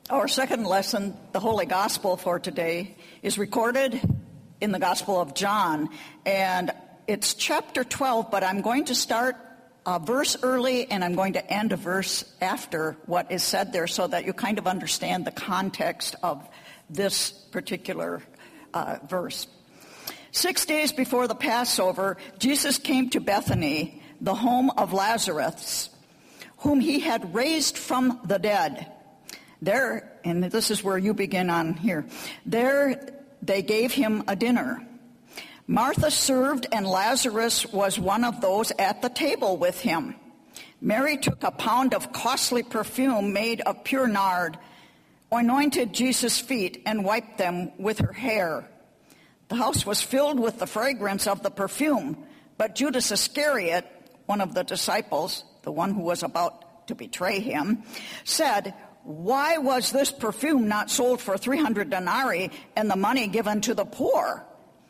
Our second lesson, the Holy Gospel for today, is recorded in the Gospel of John, and it's chapter 12, but I'm going to start a verse early and I'm going to end a verse after what is said there so that you kind of understand the context of this particular verse. 6 days before the Passover, Jesus came to Bethany, the home of Lazarus, whom he had raised from the dead. There, and this is where you begin on here, there they gave him a dinner. Martha served, and Lazarus was one of those at the table with him. Mary took a pound of costly perfume made of pure nard, anointed Jesus' feet, and wiped them with her hair. The house was filled with the fragrance of the perfume, but Judas Iscariot, one of the disciples, the one who was about to betray him, said, "Why was this perfume not sold for 300 denarii and the money given to the poor?"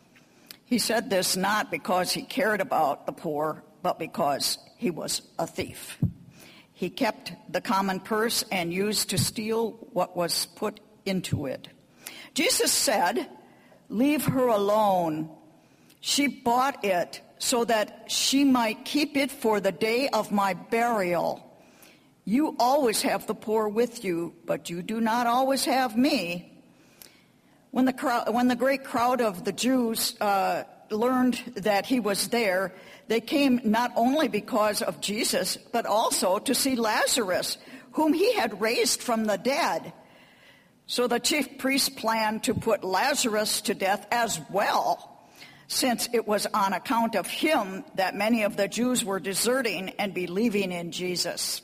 He said this not because he cared about the poor, but because he was a thief. He kept the common purse and used to steal what was put into it. Jesus said, "Leave her alone. She bought it so that she might keep it for the day of my burial. You always have the poor with you, but you do not always have me." When the great crowd of the Jews learned that he was there, they came not only because of Jesus, but also to see Lazarus, whom he had raised from the dead. So the chief priests planned to put Lazarus to death as well, since it was on account of him that many of the Jews were deserting and believing in Jesus.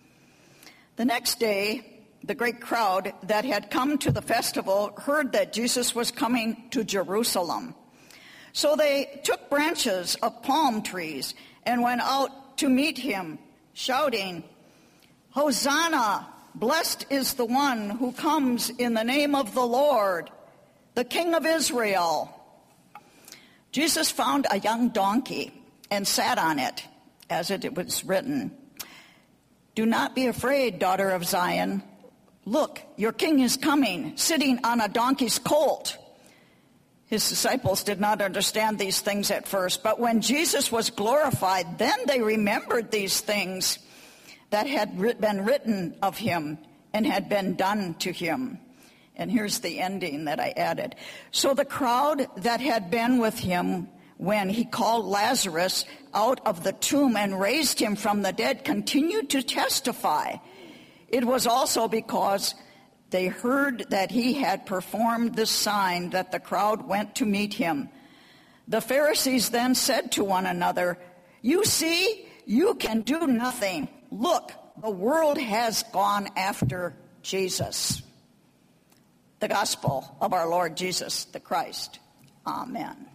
The next day, the great crowd that had come to the festival heard that Jesus was coming to Jerusalem. So they took branches of palm trees and went out to meet him, shouting, "Hosanna! Blessed is the one who comes in the name of the Lord, the King of Israel." Jesus found a young donkey and sat on it, as it was written, "Do not be afraid, daughter of Zion. Look, your king is coming, sitting on a donkey's colt." His disciples did not understand these things at first, but when Jesus was glorified, then they remembered these things that had been written of him and had been done to him. And here's the ending that I added. So the crowd that had been with him when he called Lazarus out of the tomb and raised him from the dead continued to testify. It was also because they heard that he had performed this sign that the crowd went to meet him. The Pharisees then said to one another, "You see, you can do nothing. Look, the world has gone after Jesus." The gospel of our Lord Jesus the Christ. Amen.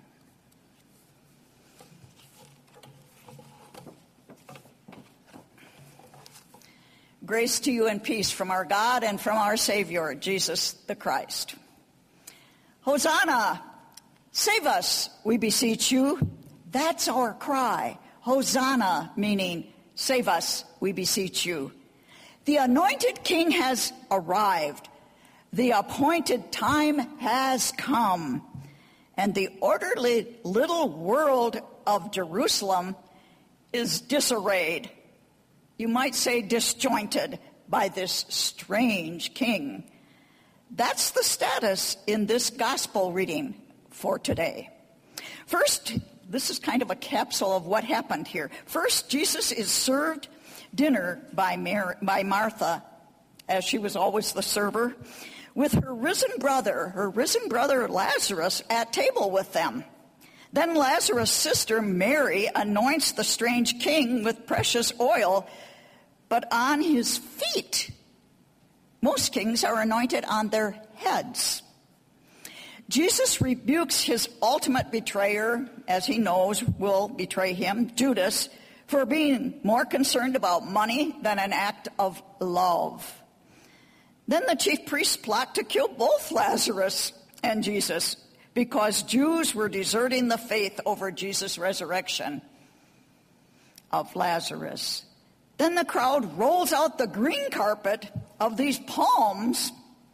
Grace to you and peace from our God and from our Savior, Jesus the Christ. Hosanna! Save us, we beseech you. That's our cry. Hosanna, meaning save us, we beseech you. The anointed King has arrived. The appointed time has come. And the orderly little world of Jerusalem is disarrayed. You might say disjointed by this strange king. That's the status in this gospel reading for today. First, this is kind of a capsule of what happened here. First, Jesus is served dinner by Martha, as she was always the server, with her risen brother Lazarus at table with them. Then Lazarus' sister Mary anoints the strange king with precious oil, but on his feet. Most kings are anointed on their heads. Jesus rebukes his ultimate betrayer, as he knows will betray him, Judas, for being more concerned about money than an act of love. Then the chief priests plot to kill both Lazarus and Jesus because Jews were deserting the faith over Jesus' resurrection of Lazarus. Then the crowd rolls out the green carpet of these palms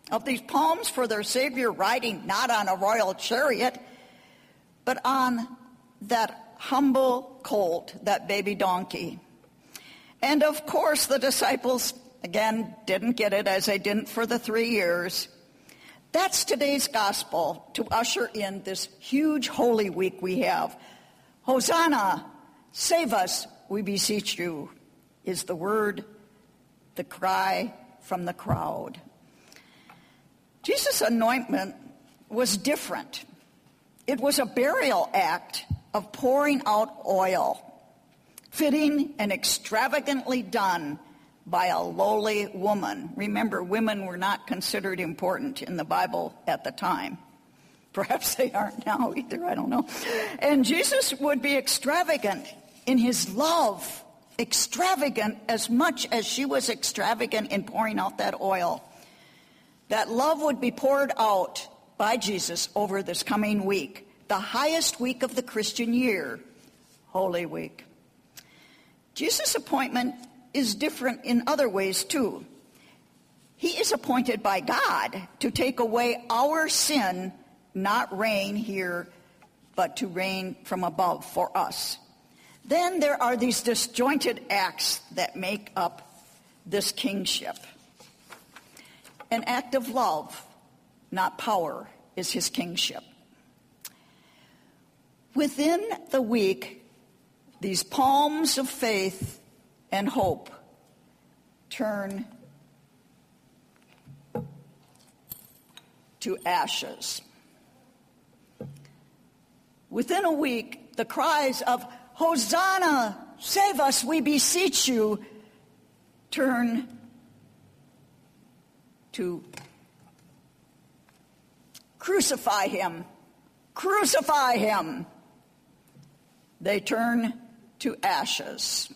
of these palms for their Savior riding not on a royal chariot, but on that humble colt, that baby donkey. And of course the disciples, again, didn't get it, as they didn't for the 3 years. That's today's gospel to usher in this huge Holy Week we have. Hosanna, save us, we beseech you, is the word, the cry from the crowd. Jesus' anointment was different. It was a burial act of pouring out oil, fitting and extravagantly done by a lowly woman. Remember, women were not considered important in the Bible at the time. Perhaps they aren't now either, I don't know. And Jesus would be extravagant in his love, extravagant as much as she was extravagant in pouring out that oil. That love would be poured out by Jesus over this coming week, the highest week of the Christian year, Holy Week. Jesus' appointment is different in other ways too. He is appointed by God to take away our sin, not reign here, but to reign from above for us. Then there are these disjointed acts that make up this kingship. An act of love, not power, is his kingship. Within the week, these palms of faith and hope turn to ashes. Within a week, the cries of Hosanna, save us, we beseech you, turn to crucify him, crucify him. They turn to ashes.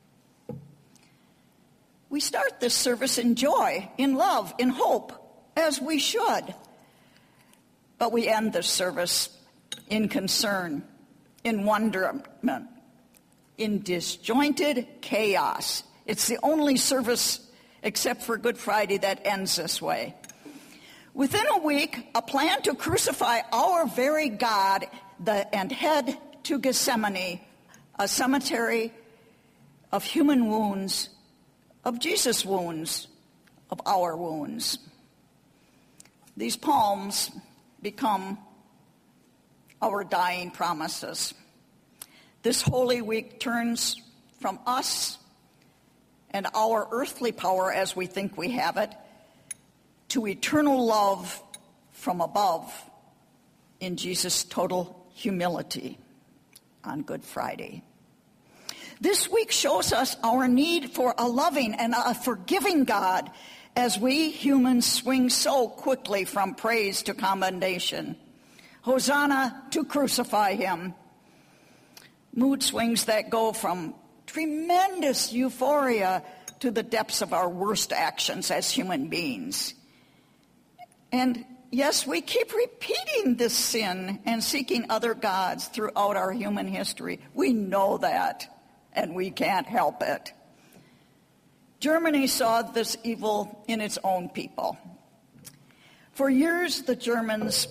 We start this service in joy, in love, in hope, as we should. But we end this service in concern, in wonderment, in disjointed chaos. It's the only service, except for Good Friday, that ends this way. Within a week, a plan to crucify our very God and head to Gethsemane, a cemetery of human wounds, of Jesus' wounds, of our wounds. These palms become our dying promises. This Holy Week turns from us and our earthly power as we think we have it to eternal love from above in Jesus' total humility on Good Friday. This week shows us our need for a loving and a forgiving God as we humans swing so quickly from praise to commendation. Hosanna, to crucify him. Mood swings that go from tremendous euphoria to the depths of our worst actions as human beings. And yes, we keep repeating this sin and seeking other gods throughout our human history. We know that, and we can't help it. Germany saw this evil in its own people. For years, the Germans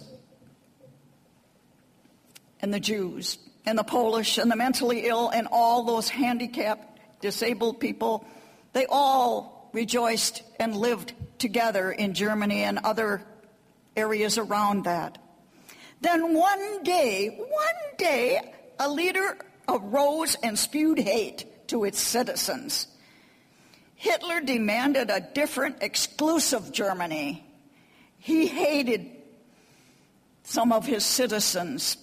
and the Jews and the Polish and the mentally ill and all those handicapped, disabled people, they all rejoiced and lived together in Germany and other areas around that. Then one day, a leader arose and spewed hate to its citizens. Hitler demanded a different, exclusive Germany. He hated some of his citizens.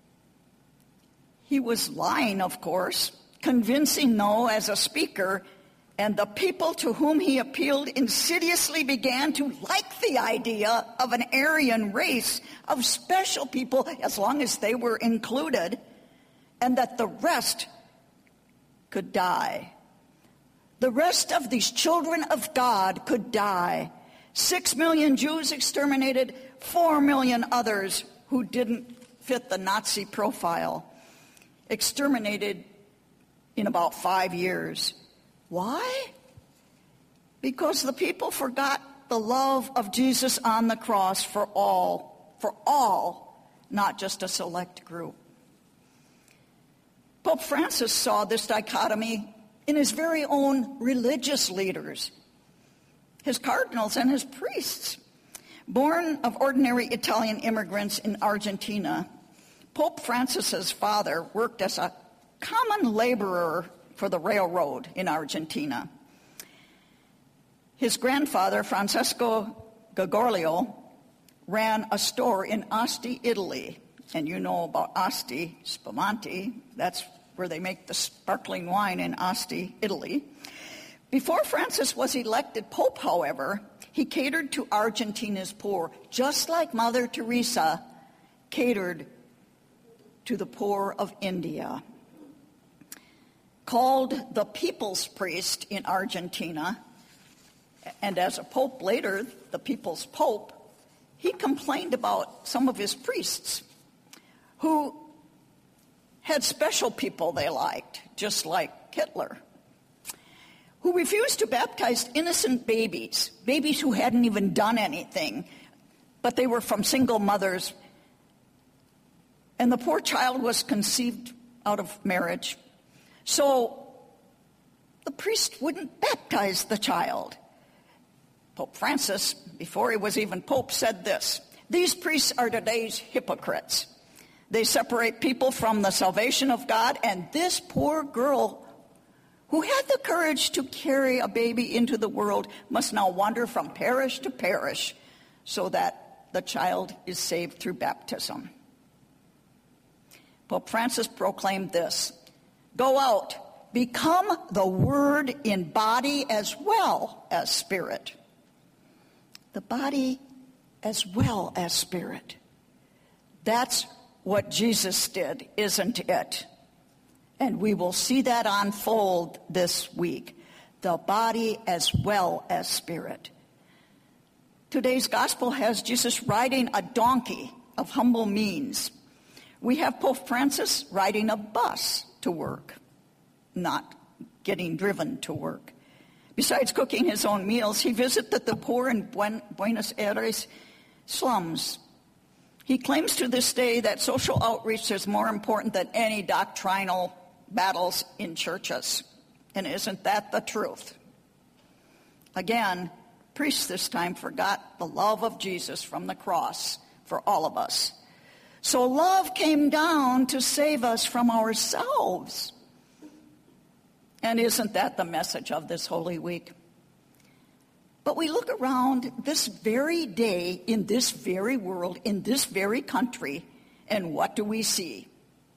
He was lying, of course, convincing, though, as a speaker, and the people to whom he appealed insidiously began to like the idea of an Aryan race of special people, as long as they were included, and that the rest could die. The rest of these children of God could die. 6 million Jews exterminated, 4 million others who didn't fit the Nazi profile, exterminated in about 5 years. Why? Because the people forgot the love of Jesus on the cross for all, not just a select group. Pope Francis saw this dichotomy in his very own religious leaders, his cardinals and his priests. Born of ordinary Italian immigrants in Argentina, Pope Francis's father worked as a common laborer for the railroad in Argentina. His grandfather, Francesco Gagorlio, ran a store in Asti, Italy. And you know about Asti, Spumante. That's where they make the sparkling wine in Asti, Italy. Before Francis was elected pope, however, he catered to Argentina's poor, just like Mother Teresa catered to the poor of India. Called the people's priest in Argentina, and as a pope later, the people's pope, he complained about some of his priests who had special people they liked, just like Hitler, who refused to baptize innocent babies who hadn't even done anything, but they were from single mothers. And the poor child was conceived out of marriage. So the priest wouldn't baptize the child. Pope Francis, before he was even pope, said this: "These priests are today's hypocrites. They separate people from the salvation of God, and this poor girl who had the courage to carry a baby into the world must now wander from parish to parish so that the child is saved through baptism." Pope Francis proclaimed this: "Go out, become the Word in body as well as spirit." The body as well as spirit. That's what Jesus did, isn't it? And we will see that unfold this week. The body as well as spirit. Today's gospel has Jesus riding a donkey of humble means. We have Pope Francis riding a bus to work, not getting driven to work. Besides cooking his own meals, he visited the poor in Buenos Aires slums. He claims to this day that social outreach is more important than any doctrinal battles in churches. And isn't that the truth? Again, priests this time forgot the love of Jesus from the cross for all of us. So love came down to save us from ourselves. And isn't that the message of this Holy Week? But we look around this very day, in this very world, in this very country, and what do we see?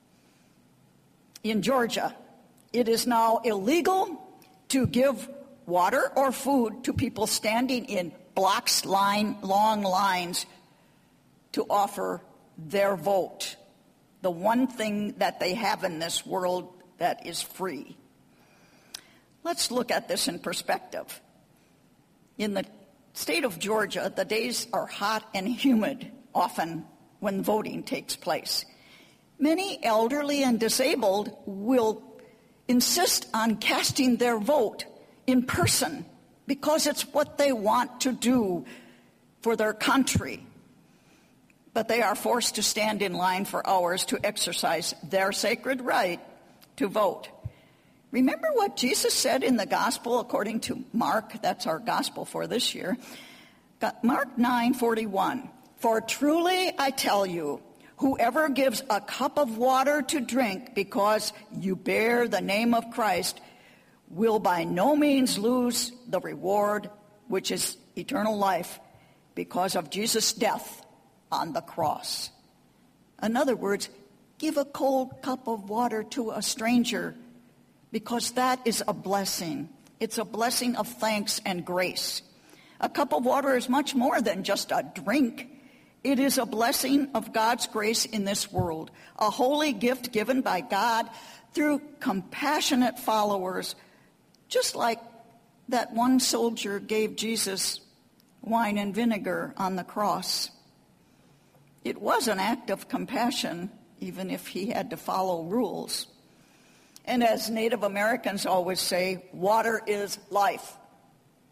In Georgia, it is now illegal to give water or food to people standing in long lines to offer their vote, the one thing that they have in this world that is free. Let's look at this in perspective. In the state of Georgia, the days are hot and humid, often when voting takes place. Many elderly and disabled will insist on casting their vote in person because it's what they want to do for their country. But they are forced to stand in line for hours to exercise their sacred right to vote. Remember what Jesus said in the gospel according to Mark, that's our gospel for this year, Mark 9:41. "For truly I tell you, whoever gives a cup of water to drink because you bear the name of Christ will by no means lose the reward, which is eternal life, because of Jesus' death on the cross." In other words, give a cold cup of water to a stranger, because that is a blessing. It's a blessing of thanks and grace. A cup of water is much more than just a drink. It is a blessing of God's grace in this world, a holy gift given by God through compassionate followers, just like that one soldier gave Jesus wine and vinegar on the cross. It was an act of compassion, even if he had to follow rules. And as Native Americans always say, water is life.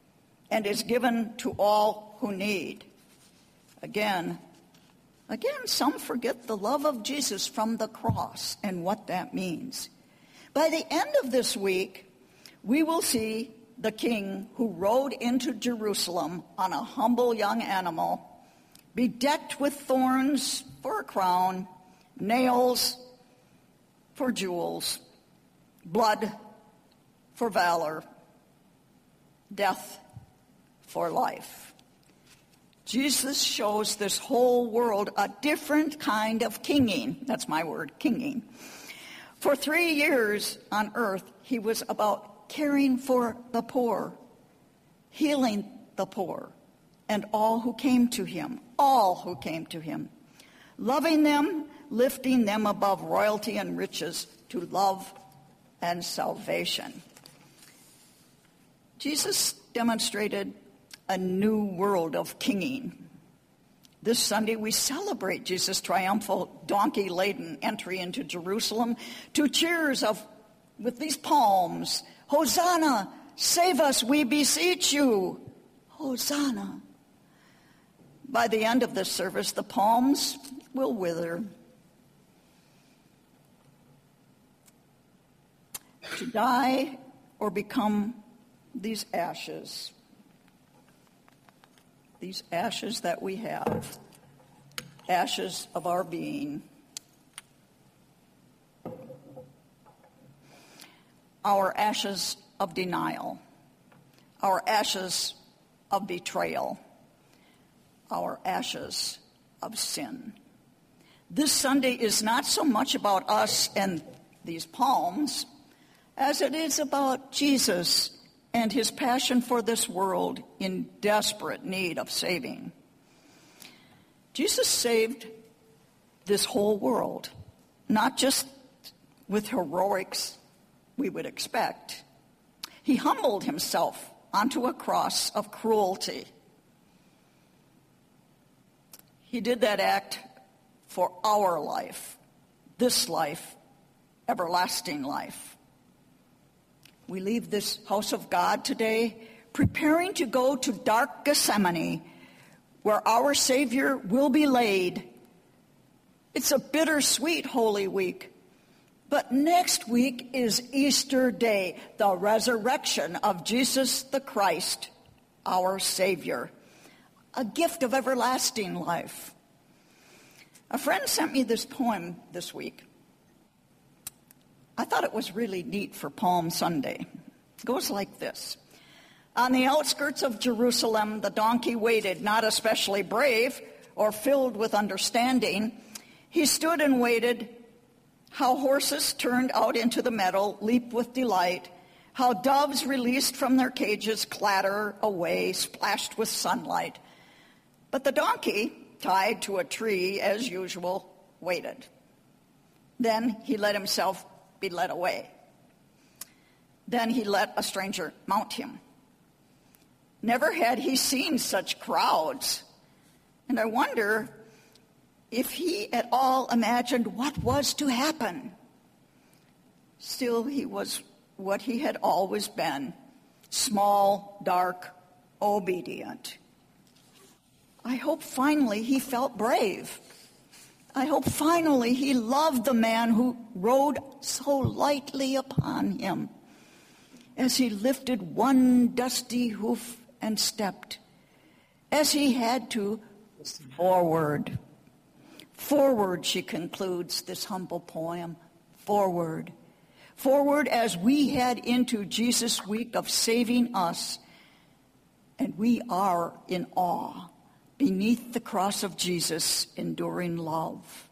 and is given to all who need. Again, some forget the love of Jesus from the cross and what that means. By the end of this week, we will see the king who rode into Jerusalem on a humble young animal, bedecked with thorns for a crown, nails for jewels, blood for valor, death for life. Jesus shows this whole world a different kind of kinging. That's my word, kinging. For 3 years on earth, he was about caring for the poor, healing the poor, and all who came to him, loving them, lifting them above royalty and riches to love and salvation. Jesus demonstrated a new world of kinging. This Sunday we celebrate Jesus' triumphal donkey-laden entry into Jerusalem to cheers with these palms. Hosanna, save us, we beseech you. Hosanna. By the end of this service, the palms will wither. To die or become these ashes that we have, ashes of our being. Our ashes of denial, our ashes of betrayal, our ashes of sin. This Sunday is not so much about us and these palms as it is about Jesus and his passion for this world in desperate need of saving. Jesus saved this whole world, not just with heroics we would expect. He humbled himself onto a cross of cruelty. He did that act for our life, this life, everlasting life. We leave this house of God today preparing to go to dark Gethsemane, where our Savior will be laid. It's a bittersweet Holy Week. But next week is Easter Day, the resurrection of Jesus the Christ, our Savior, a gift of everlasting life. A friend sent me this poem this week. I thought it was really neat for Palm Sunday. It goes like this. On the outskirts of Jerusalem, the donkey waited, not especially brave or filled with understanding. He stood and waited. How horses turned out into the meadow leap with delight. How doves released from their cages clatter away, splashed with sunlight. But the donkey, tied to a tree as usual, waited. Then he let himself be led away. Then he let a stranger mount him. Never had he seen such crowds. And I wonder if he at all imagined what was to happen. Still, he was what he had always been, small, dark, obedient. I hope finally he felt brave. I hope finally he loved the man who rode so lightly upon him as he lifted one dusty hoof and stepped, as he had to, forward. Forward, she concludes this humble poem, forward. Forward as we head into Jesus' week of saving us, and we are in awe beneath the cross of Jesus' enduring love.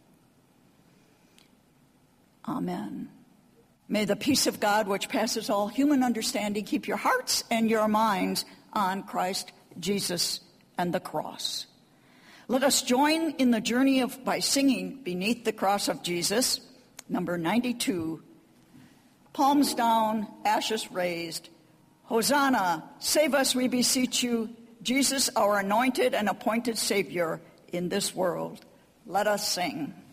Amen. May the peace of God, which passes all human understanding, keep your hearts and your minds on Christ Jesus and the cross. Let us join in the journey by singing Beneath the Cross of Jesus, number 92. Palms down, ashes raised. Hosanna, save us, we beseech you, Jesus, our anointed and appointed Savior in this world. Let us sing.